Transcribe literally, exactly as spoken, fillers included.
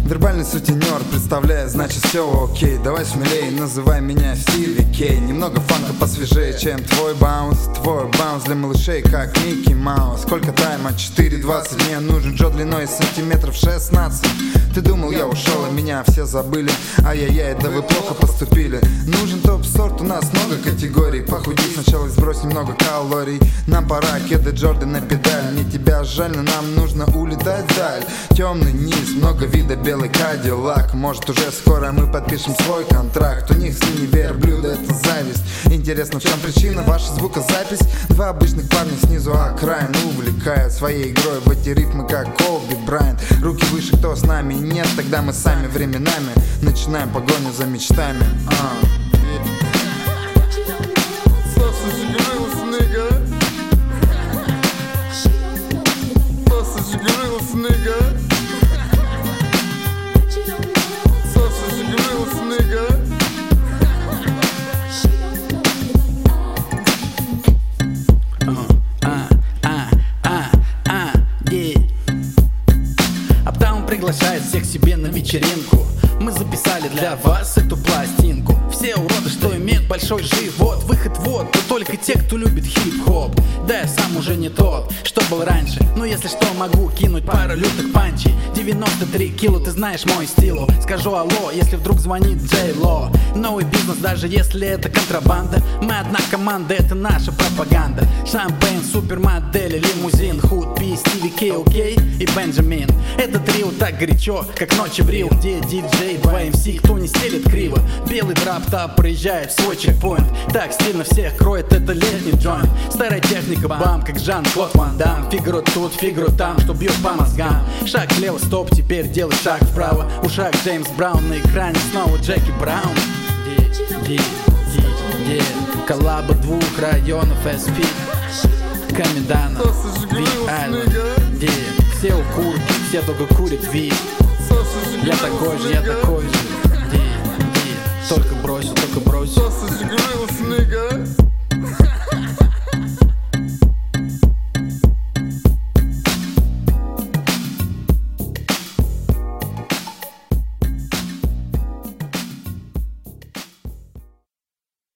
Вербальный сутенер, представляя, значит все окей. Давай смелей, называй меня в стиле Кей. Немного фанка посвежее, чем твой баунс. Твой баунс для малышей, как Микки Маус. Сколько тайма? четыре двадцать. Мне нужен Джо длиной сантиметров шестнадцать. Ты думал, я ушел, а меня все забыли. Ай-яй-яй, да вы плохо поступили. Нужен топ-сорт, у нас много категорий. Похудеть сначала и сбрось немного калорий. Нам пора, кеды Джордан на педаль. Мне тебя жаль, но нам нужно улетать вдаль. Темный низ, много вида, белый кадиллак. Может уже скоро мы подпишем свой контракт. У них синий верблюда, это зависть. Интересно, в чем причина? Ваша звукозапись. Два обычных парня снизу окраин увлекают своей игрой в эти рифмы, как Коби Брайант. Руки выше, кто с нами? Нет, тогда мы сами временами начинаем погоню за мечтами. uh. Приглашает всех себе на вечеринку. Мы записали для вас эту пластинку. Все уроды, что имеют большой живот. Выход вот, но только те, кто любит хип-хоп. Да я сам уже не тот, что был раньше. Но если что, могу кинуть пару лютых панчей. девяносто три кило, ты знаешь мой стилу. Скажу алло, если вдруг звонит Джей Ло. Новый бизнес, даже если это контрабанда. Мы одна команда, это наша пропаганда. Шампейн, супермодели, лимузин, худ, пи, Стиви Кей, окей и Бенджамин. Это трио так горячо, как ночи в Рио. Где диджей, два эм си, кто не стелит криво. Белый драп-тап проезжает в свой чекпоинт. Так стильно всех кроет, это летний джойнт. Старая техника, бам, как Жан-Клод Ван Дам. Фигуру тут, фигуру там, что бьет по мозгам. Шаг влево, стоп, теперь делай шаг вправо. Ушаг Джеймс Браун, на экране снова Джеки Браун. Ди, ди, ди, ди. Коллаба двух районов эс пи, Камедана, Ви-Айленд. Ди, все у курки, все только курят Ви. Я такой же, я такой же. Ди, ди. Только бросил, только бросил.